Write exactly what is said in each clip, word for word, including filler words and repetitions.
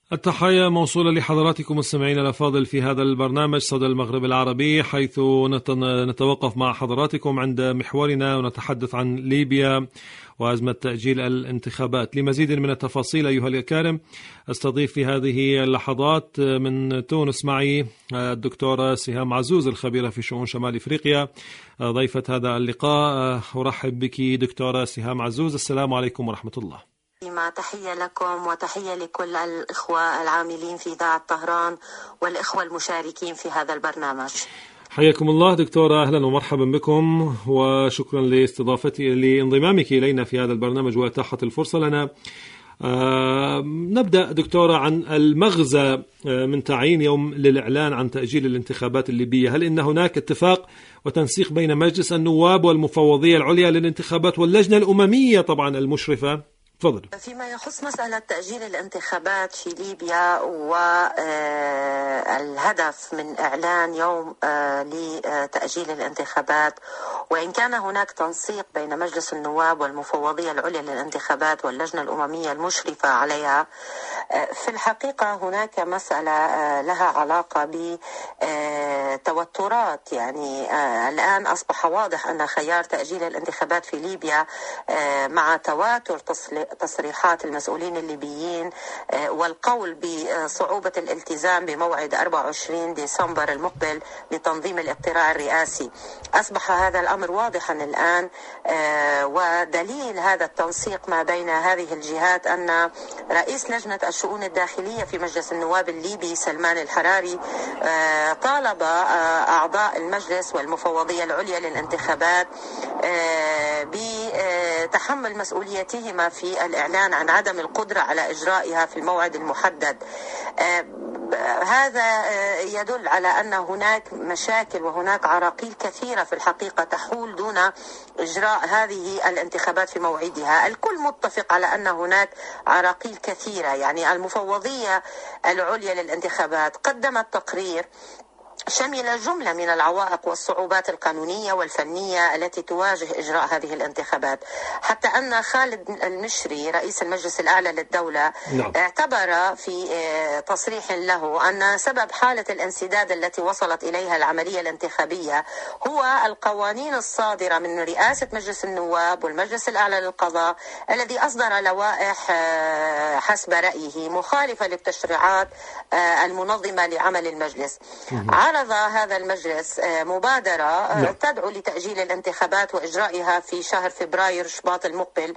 التحية موصولة لحضراتكم مستمعين الأفاضل في هذا البرنامج صدى المغرب العربي، حيث نتوقف مع حضراتكم عند محورنا ونتحدث عن ليبيا وأزمة تأجيل الانتخابات. لمزيد من التفاصيل أيها الكرام استضيف في هذه اللحظات من تونس معي الدكتورة سهام عزوز الخبيرة في شؤون شمال إفريقيا ضيفة هذا اللقاء. أرحب بك دكتورة سهام عزوز، السلام عليكم ورحمة الله. مع تحية لكم وتحية لكل الإخوة العاملين في إذاعة طهران والإخوة المشاركين في هذا البرنامج. حياكم الله دكتورة، أهلا ومرحبا بكم، وشكرا لاستضافتي لانضمامك إلينا في هذا البرنامج وإتاحة الفرصة لنا. آه نبدأ دكتورة عن المغزى من تعيين يوم للإعلان عن تأجيل الانتخابات الليبية. هل إن هناك اتفاق وتنسيق بين مجلس النواب والمفوضية العليا للانتخابات واللجنة الأممية طبعا المشرفة؟ تفضل. فيما يخص مسألة تأجيل الانتخابات في ليبيا والهدف من إعلان يوم لتأجيل الانتخابات، وإن كان هناك تنسيق بين مجلس النواب والمفوضية العليا للانتخابات واللجنة الأممية المشرفة عليها، في الحقيقة هناك مسألة لها علاقة بتوترات. يعني الآن أصبح واضح أن خيار تأجيل الانتخابات في ليبيا مع تواتر تصريحات المسؤولين الليبيين والقول بصعوبة الالتزام بموعد أربعة وعشرين ديسمبر المقبل لتنظيم الاقتراع الرئاسي، أصبح هذا الأمر واضحا الآن. ودليل هذا التنسيق ما بين هذه الجهات أن رئيس لجنة الشؤون الداخلية في مجلس النواب الليبي سلمان الحراري طالب أعضاء المجلس والمفوضية العليا للانتخابات بتحمل مسؤوليتهما في الإعلان عن عدم القدرة على إجرائها في الموعد المحدد. هذا يدل على أن هناك مشاكل وهناك عراقيل كثيرة في الحقيقة تحول دون إجراء هذه الانتخابات في موعدها. الكل متفق على أن هناك عراقيل كثيرة. يعني المفوضية العليا للانتخابات قدمت تقرير شمل جملة من العوائق والصعوبات القانونية والفنية التي تواجه إجراء هذه الانتخابات، حتى أن خالد المشري رئيس المجلس الأعلى للدولة نعم. اعتبر في تصريح له أن سبب حالة الانسداد التي وصلت إليها العملية الانتخابية هو القوانين الصادرة من رئاسة مجلس النواب والمجلس الأعلى للقضاء الذي أصدر لوائح حسب رأيه مخالفة للتشريعات المنظمة لعمل المجلس. عرض هذا المجلس مبادرة لا. تدعو لتأجيل الانتخابات وإجرائها في شهر فبراير شباط المقبل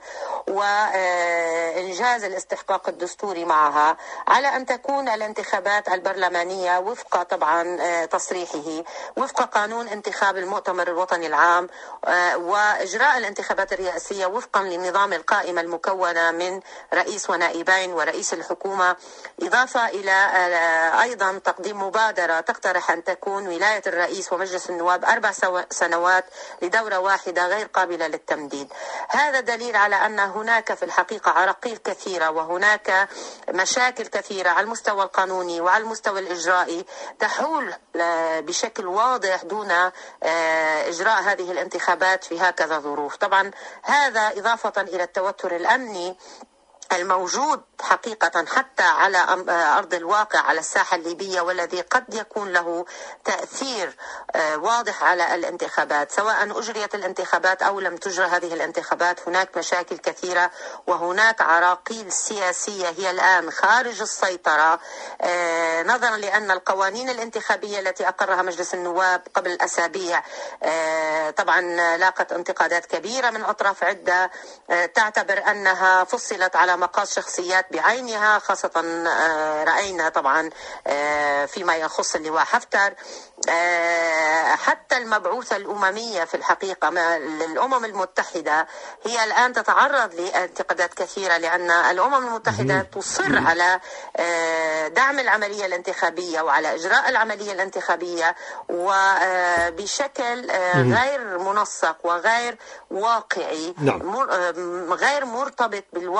وإنجاز الاستحقاق الدستوري معها، على أن تكون الانتخابات البرلمانية وفق طبعا تصريحه وفق قانون انتخاب المؤتمر الوطني العام، وإجراء الانتخابات الرئاسية وفقا لنظام القائمة المكونة من رئيس ونائبين ورئيس الحكومة، إضافة إلى أيضا تقديم مبادرة تقترح أن تكون ولاية الرئيس ومجلس النواب أربع سنوات لدورة واحدة غير قابلة للتمديد. هذا دليل على أن هناك في الحقيقة عراقيل كثيرة وهناك مشاكل كثيرة على المستوى القانوني وعلى المستوى الإجرائي تحول بشكل واضح دون إجراء هذه الانتخابات في هكذا ظروف. طبعا هذا إضافة إلى التوتر الأمني الموجود حقيقة حتى على أرض الواقع على الساحة الليبية، والذي قد يكون له تأثير واضح على الانتخابات سواء أجريت الانتخابات أو لم تجرى هذه الانتخابات. هناك مشاكل كثيرة وهناك عراقيل سياسية هي الآن خارج السيطرة، نظرا لأن القوانين الانتخابية التي أقرها مجلس النواب قبل أسابيع طبعا لاقت انتقادات كبيرة من أطراف عدة تعتبر أنها فصلت على مقاس شخصيات بعينها، خاصة رأينا طبعا فيما يخص اللواء حفتر. حتى المبعوثة الأممية في الحقيقة للأمم المتحدة هي الآن تتعرض لانتقادات كثيرة، لأن الأمم المتحدة تصر على دعم العملية الانتخابية وعلى إجراء العملية الانتخابية وبشكل غير منسق وغير واقعي، غير مرتبط بالواقع الذي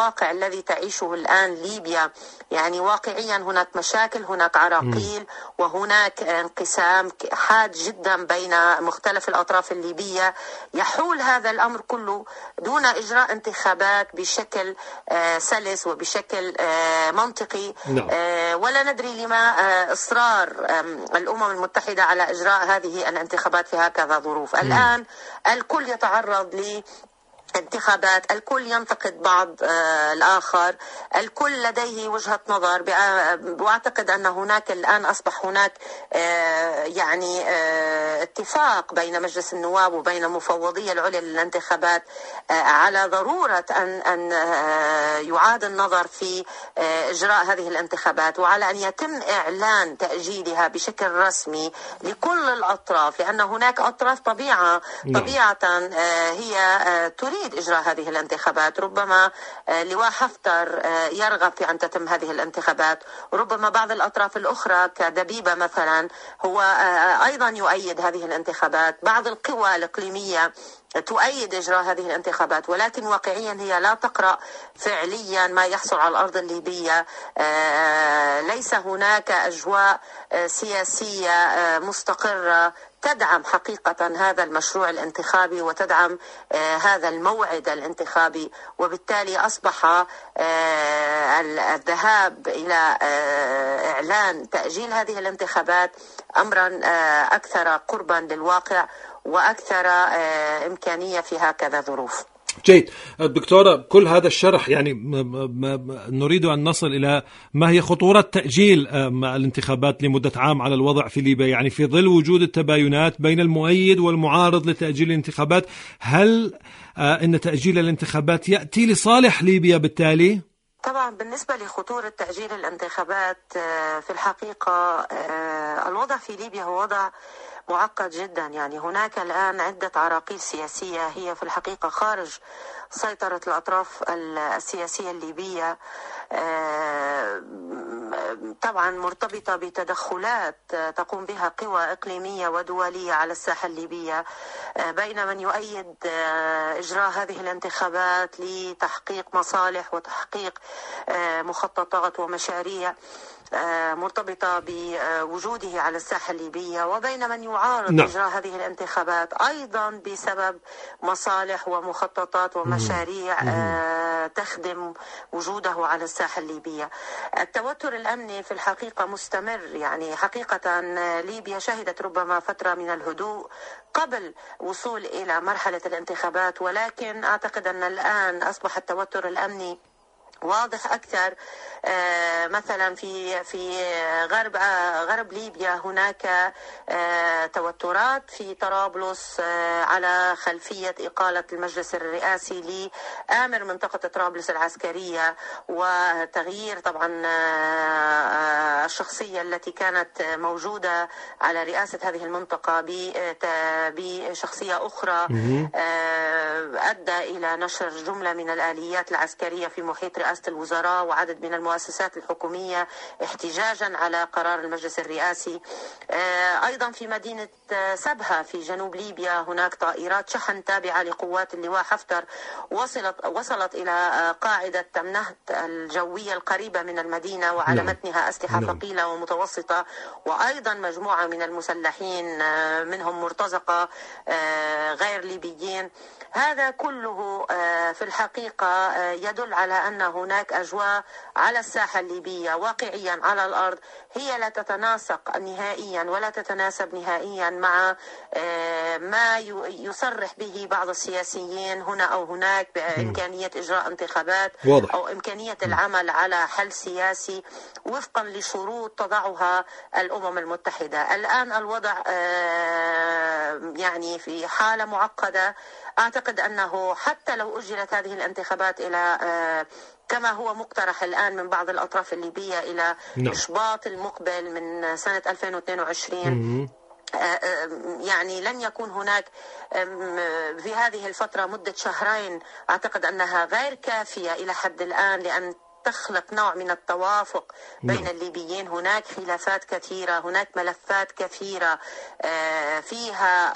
الذي تعيشه الآن ليبيا. يعني واقعيا هناك مشاكل، هناك عراقيل، وهناك انقسام حاد جدا بين مختلف الأطراف الليبية. يحول هذا الأمر كله دون إجراء انتخابات بشكل سلس وبشكل منطقي. ولا ندري لما إصرار الأمم المتحدة على إجراء هذه الانتخابات في هكذا ظروف. الآن الكل يتعرض ل انتخابات، الكل ينتقد بعض آه الآخر، الكل لديه وجهة نظر. وأعتقد أن هناك الآن أصبح هناك آه يعني آه اتفاق بين مجلس النواب وبين مفوضية العليا للانتخابات آه على ضرورة أن, أن آه يعاد النظر في آه إجراء هذه الانتخابات، وعلى أن يتم إعلان تأجيلها بشكل رسمي لكل الأطراف، لأن هناك أطراف طبيعة طبيعة آه هي آه تريد إجراء هذه الانتخابات. ربما لواء حفتر يرغب في أن تتم هذه الانتخابات، وربما بعض الأطراف الأخرى كدبيبة مثلا هو أيضا يؤيد هذه الانتخابات. بعض القوى الإقليمية تؤيد إجراء هذه الانتخابات، ولكن واقعيا هي لا تقرأ فعليا ما يحصل على الأرض الليبية. ليس هناك أجواء سياسية مستقرة تدعم حقيقة هذا المشروع الانتخابي وتدعم آه هذا الموعد الانتخابي، وبالتالي أصبح آه الذهاب إلى آه إعلان تأجيل هذه الانتخابات أمرا آه أكثر قربا للواقع وأكثر آه إمكانية في هكذا ظروف. جيد دكتورة، كل هذا الشرح يعني نريد أن نصل إلى ما هي خطورة تأجيل الانتخابات لمدة عام على الوضع في ليبيا، يعني في ظل وجود التباينات بين المؤيد والمعارض لتأجيل الانتخابات. هل أن تأجيل الانتخابات يأتي لصالح ليبيا بالتالي؟ طبعا بالنسبة لخطورة تأجيل الانتخابات في الحقيقة الوضع في ليبيا هو وضع معقد جدا. يعني هناك الآن عدة عراقيل سياسية هي في الحقيقة خارج سيطرة الأطراف السياسية الليبية، طبعا مرتبطة بتدخلات تقوم بها قوى إقليمية ودولية على الساحة الليبية، بين من يؤيد إجراء هذه الانتخابات لتحقيق مصالح وتحقيق مخططات ومشاريع مرتبطة بوجوده على الساحة الليبية، وبين من يعارض نعم. إجراء هذه الانتخابات أيضا بسبب مصالح ومخططات ومشاريع آه تخدم وجوده على الساحة الليبية. التوتر الأمني في الحقيقة مستمر. يعني حقيقة ليبيا شهدت ربما فترة من الهدوء قبل وصول إلى مرحلة الانتخابات، ولكن أعتقد أن الآن أصبح التوتر الأمني واضح أكثر. آه مثلا في في غرب آه غرب ليبيا هناك آه توترات في طرابلس آه على خلفية إقالة المجلس الرئاسي لآمر منطقة طرابلس العسكرية، وتغيير طبعا آه الشخصية التي كانت موجودة على رئاسة هذه المنطقة بشخصية أخرى آه أدى إلى نشر جملة من الآليات العسكرية في محيط رئاسة الوزراء وعدد من المؤسسات الحكومية احتجاجا على قرار المجلس الرئاسي. أيضا في مدينة سبها في جنوب ليبيا هناك طائرات شحن تابعة لقوات اللواء حفتر وصلت وصلت إلى قاعدة تمنهت الجوية القريبة من المدينة، وعلى متنها أسلحة ثقيلة ومتوسطة، وأيضا مجموعة من المسلحين منهم مرتزقة غير ليبيين. هذا كله في الحقيقة يدل على أن هناك أجواء على الساحة الليبية واقعيا على الأرض هي لا تتناسق نهائيا ولا تتناسب نهائيا مع ما يصرح به بعض السياسيين هنا أو هناك بإمكانية إجراء انتخابات واضح. أو إمكانية العمل على حل سياسي وفقا لشروط تضعها الأمم المتحدة. الآن الوضع يعني في حالة معقدة. أعتقد أنه حتى لو أجلت هذه الانتخابات إلى كما هو مقترح الآن من بعض الأطراف الليبية إلى no. إشباط المقبل من سنة ألفين واثنين وعشرين mm-hmm. يعني لن يكون هناك في هذه الفترة مدة شهرين. أعتقد أنها غير كافية إلى حد الآن لأن تخلق نوع من التوافق بين الليبيين. هناك خلافات كثيرة، هناك ملفات كثيرة فيها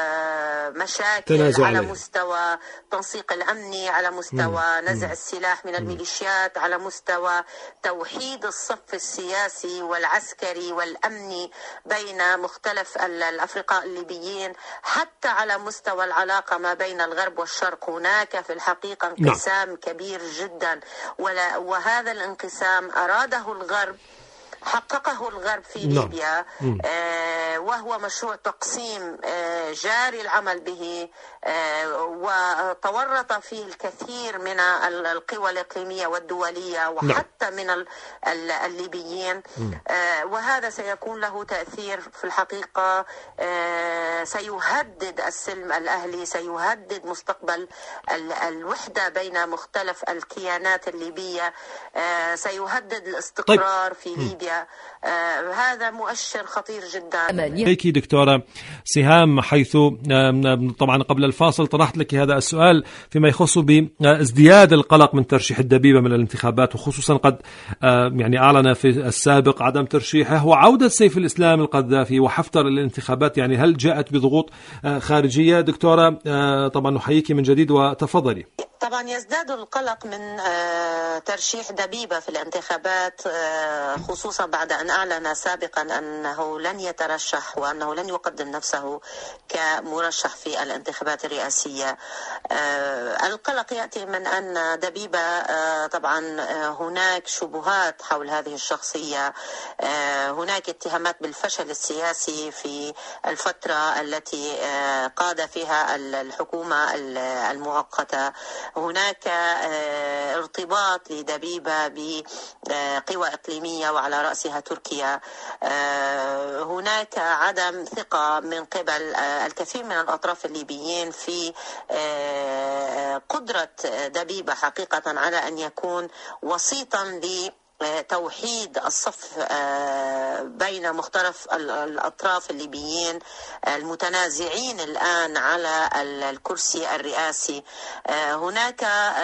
مشاكل على عليه. مستوى التنسيق الأمني، على مستوى مم. نزع السلاح من الميليشيات، على مستوى توحيد الصف السياسي والعسكري والأمني بين مختلف الأفرقاء الليبيين، حتى على مستوى العلاقة ما بين الغرب والشرق. هناك في الحقيقة انقسام كبير جدا، وهذا الانقسام أراده الغرب، حققه الغرب في ليبيا، آه وهو مشروع تقسيم آه جاري العمل به، آه وتورط فيه الكثير من القوى الإقليمية والدولية وحتى من الليبيين، آه وهذا سيكون له تأثير في الحقيقة، آه سيهدد السلم الأهلي، سيهدد مستقبل الوحدة بين مختلف الكيانات الليبية، آه سيهدد الاستقرار في ليبيا. آه هذا مؤشر خطير جدا. ليك دكتورة سهام، حيث طبعا قبل الفاصل طرحت لك هذا السؤال فيما يخص بازدياد القلق من ترشيح الدبيبة من الانتخابات، وخصوصا قد يعني أعلن في السابق عدم ترشيحه، وعودة سيف الإسلام القذافي وحفتر الانتخابات. يعني هل جاءت بضغوط خارجية؟ دكتورة طبعا نحييك من جديد وتفضلي. طبعا يزداد القلق من ترشيح دبيبة في الانتخابات، خصوصا بعد أن أعلن سابقا أنه لن يترشح وأنه لن يقدم نفسه كمرشح في الانتخابات الرئاسية. القلق يأتي من أن دبيبة طبعا هناك شبهات حول هذه الشخصية، هناك اتهامات بالفشل السياسي في الفترة التي قاد فيها الحكومة المؤقتة، هناك ارتباط لدبيبة بقوى إقليمية وعلى رأسها تركيا، هناك عدم ثقة من قبل الكثير من الأطراف الليبيين في قدرة دبيبة حقيقة على أن يكون وسيطا ل توحيد الصف بين مختلف الأطراف الليبيين المتنازعين الآن على الكرسي الرئاسي. هناك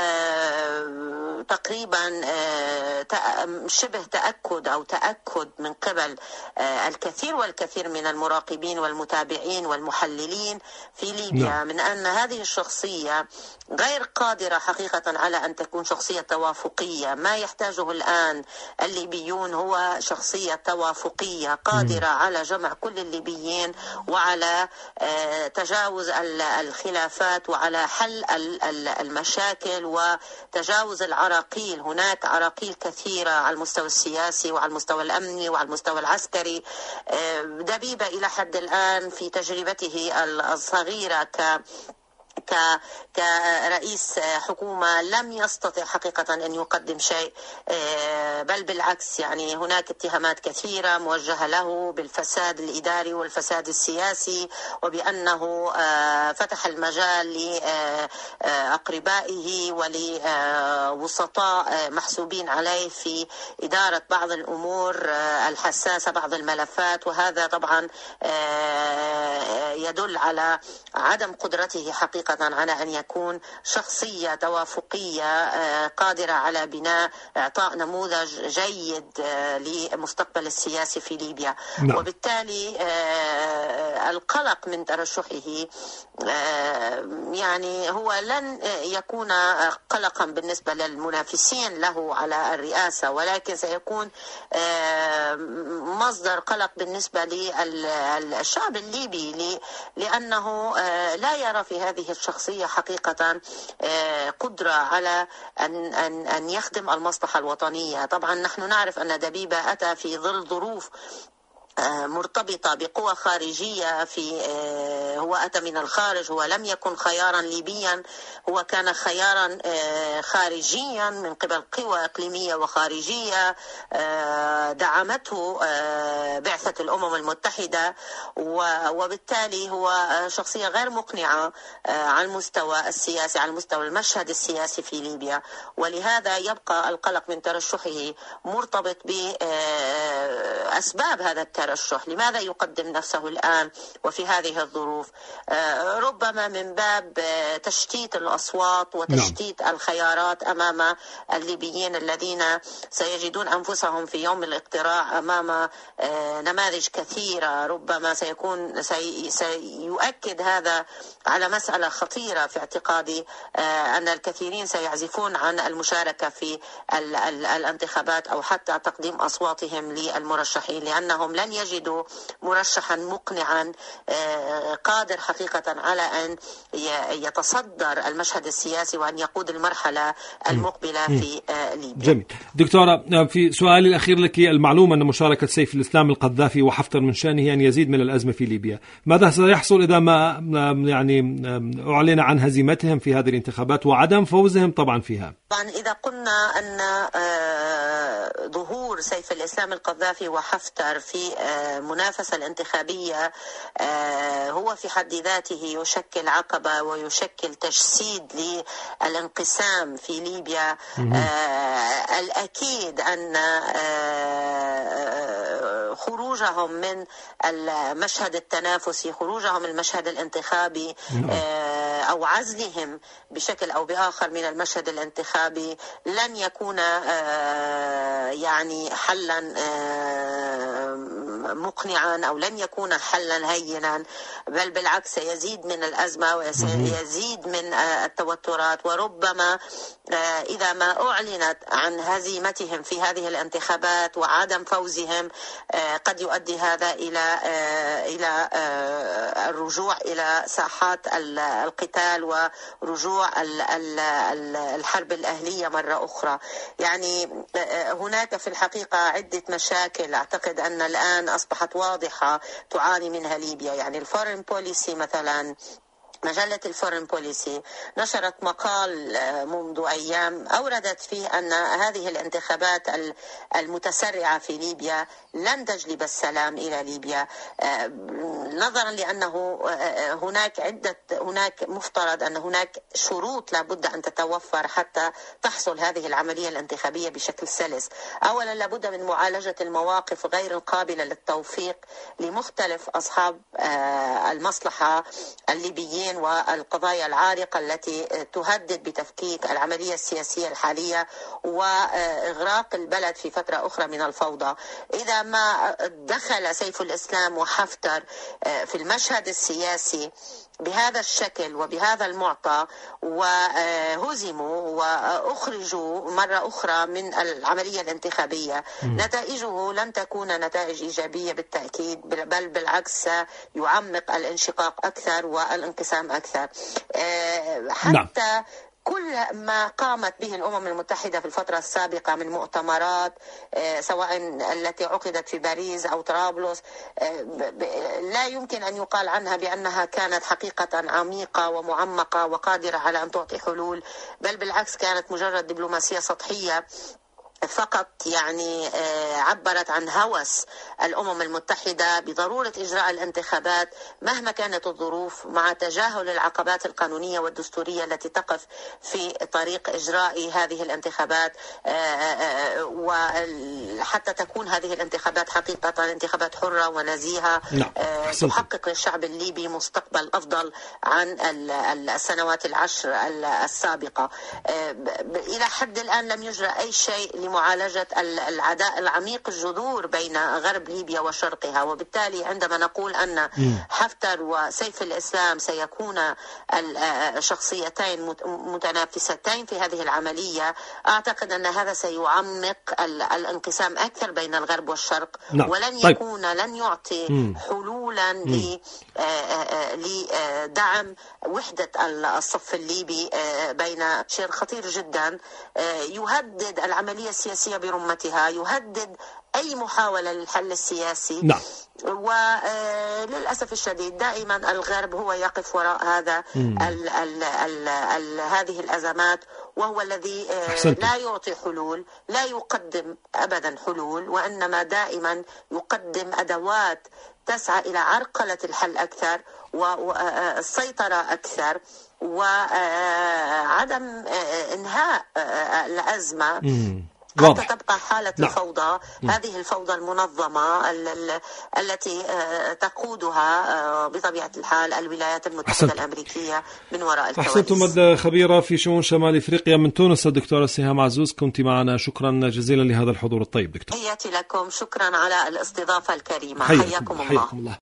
تقريبا شبه تأكد أو تأكد من قبل الكثير والكثير من المراقبين والمتابعين والمحللين في ليبيا من أن هذه الشخصية غير قادرة حقيقة على أن تكون شخصية توافقية. ما يحتاجه الآن الليبيون هو شخصية توافقية قادرة على جمع كل الليبيين وعلى تجاوز الخلافات وعلى حل المشاكل وتجاوز العراقيل. هناك عراقيل كثيرة على المستوى السياسي وعلى المستوى الأمني وعلى المستوى العسكري. دبيبة إلى حد الآن في تجربته الصغيرة ك كرئيس حكومة لم يستطع حقيقة أن يقدم شيء، بل بالعكس. يعني هناك اتهامات كثيرة موجهة له بالفساد الإداري والفساد السياسي، وبأنه فتح المجال لأقربائه ولوسطاء محسوبين عليه في إدارة بعض الأمور الحساسة، بعض الملفات، وهذا طبعا يدل على عدم قدرته حقيقة على أن يكون شخصية توافقية قادرة على بناء إعطاء نموذج جيد لمستقبل السياسي في ليبيا. نعم. وبالتالي القلق من ترشحه يعني هو لن يكون قلقا بالنسبة للمنافسين له على الرئاسة، ولكن سيكون مصدر قلق بالنسبة للشعب الليبي، لأنه لا يرى في هذه الشخصية حقيقة قدرة على أن أن أن يخدم المصلحة الوطنية. طبعا نحن نعرف أن دبيبة أتى في ظل ظروف مرتبطة بقوى خارجية، في هو أتى من الخارج، هو لم يكن خيارا ليبيا، هو كان خيارا خارجيا من قبل قوى إقليمية وخارجية دعمته بعثة الأمم المتحدة، وبالتالي هو شخصية غير مقنعة على المستوى السياسي، على المستوى المشهد السياسي في ليبيا. ولهذا يبقى القلق من ترشحه مرتبط أسباب هذا الترشح، لماذا يقدم نفسه الآن وفي هذه الظروف؟ ربما من باب تشتيت الأصوات وتشتيت نعم. الخيارات أمام الليبيين الذين سيجدون أنفسهم في يوم الاقتراع أمام نماذج كثيرة. ربما سيكون سي سيؤكد هذا على مسألة خطيرة في اعتقادي، أن الكثيرين سيعزفون عن المشاركة في ال ال الانتخابات أو حتى تقديم أصواتهم للمرشحين، لأنهم لن يجدوا مرشحا مقنعا قادر حقيقة على أن يتصدر المشهد السياسي وأن يقود المرحلة المقبلة في ليبيا. جميل. دكتورة، في سؤالي الأخير لك، المعلومة أن مشاركة سيف الإسلام القذافي وحفتر من شأنه أن يزيد من الأزمة في ليبيا، ماذا سيحصل إذا ما يعني أعلن عن هزيمتهم في هذه الانتخابات وعدم فوزهم طبعا فيها؟ طبعا إذا قلنا أن ظهور سيف الإسلام القذافي وحفتر في منافسة الانتخابية هو في حد ذاته يشكل عقبة ويشكل تجسيد للانقسام في ليبيا. الأكيد أن خروجهم من المشهد التنافسي، خروجهم من المشهد الانتخابي أو عزلهم بشكل أو بآخر من المشهد الانتخابي لن يكون يعني حلا مقنعا أو لن يكون حلا هينا، بل بالعكس سيزيد من الأزمة وسيزيد من التوترات. وربما إذا ما أعلنت عن هزيمتهم في هذه الانتخابات وعدم فوزهم قد يؤدي هذا إلى إلى الرجوع إلى ساحات القتال ورجوع الحرب الأهلية مرة أخرى. يعني هناك في الحقيقة عدة مشاكل أعتقد أن الآن أصبحت واضحة تعاني منها ليبيا. يعني الفورين بوليسي مثلا، مجلة الفورين بوليسي نشرت مقال منذ أيام أوردت فيه أن هذه الانتخابات المتسرعة في ليبيا لن تجلب السلام إلى ليبيا، نظرا لأنه هناك عدة هناك مفترض أن هناك شروط لابد أن تتوفر حتى تحصل هذه العملية الانتخابية بشكل سلس. أولا لابد من معالجة المواقف غير القابلة للتوفيق لمختلف أصحاب المصلحة الليبيين والقضايا العارقة التي تهدد بتفكيك العملية السياسية الحالية وإغراق البلد في فترة أخرى من الفوضى. إذا ما دخل سيف الإسلام وحفتر في المشهد السياسي بهذا الشكل وبهذا المعطى وهزموا وأخرجوا مرة أخرى من العملية الانتخابية، نتائجه لن تكون نتائج إيجابية بالتأكيد، بل بالعكس يعمق الانشقاق أكثر والانقسام أكثر. حتى كل ما قامت به الأمم المتحدة في الفترة السابقة من مؤتمرات سواء التي عقدت في باريس أو طرابلس لا يمكن أن يقال عنها بأنها كانت حقيقة عميقة ومعمقة وقادرة على أن تعطي حلول، بل بالعكس كانت مجرد دبلوماسية سطحية فقط. يعني عبرت عن هوس الأمم المتحدة بضرورة إجراء الانتخابات مهما كانت الظروف، مع تجاهل العقبات القانونية والدستورية التي تقف في طريق إجراء هذه الانتخابات، وحتى تكون هذه الانتخابات حقيقة انتخابات حرة ونزيهة تحقق للشعب الليبي مستقبل أفضل عن السنوات العشر السابقة. إلى حد الآن لم يجرى أي شيء لمعالجة العداء العميق الجذور بين غرب ليبيا وشرقها. وبالتالي عندما نقول أن حفتر وسيف الإسلام سيكون الشخصيتين متنافستين في هذه العملية، أعتقد أن هذا سيعمق الانقسام أكثر بين الغرب والشرق، نعم. ولن طيب. يكون لن يعطي مم. حلولا لدعم وحدة الصف الليبي بين شيء خطير جدا يهدد العملية السياسية برمتها، يهدد أي محاولة للحل السياسي. نعم. وللأسف الشديد دائما الغرب هو يقف وراء هذا ال ال ال ال هذه الأزمات، وهو الذي لا يعطي حلول، لا يقدم أبدا حلول، وإنما دائما يقدم أدوات تسعى إلى عرقلة الحل أكثر والسيطرة أكثر وعدم إنهاء الأزمة واضح. حتى تبقى حالة نعم. الفوضى. م. هذه الفوضى المنظمة ال ال التي تقودها بطبيعة الحال الولايات المتحدة أحسنت. الأمريكية من وراء الكواليس. أحسنتم. الخبيرة في شؤون شمال إفريقيا من تونس الدكتورة سهام عزوز، كنت معنا، شكرا جزيلا لهذا الحضور الطيب دكتور. تحياتي لكم، شكرا على الاستضافة الكريمة. حياكم, حياكم الله.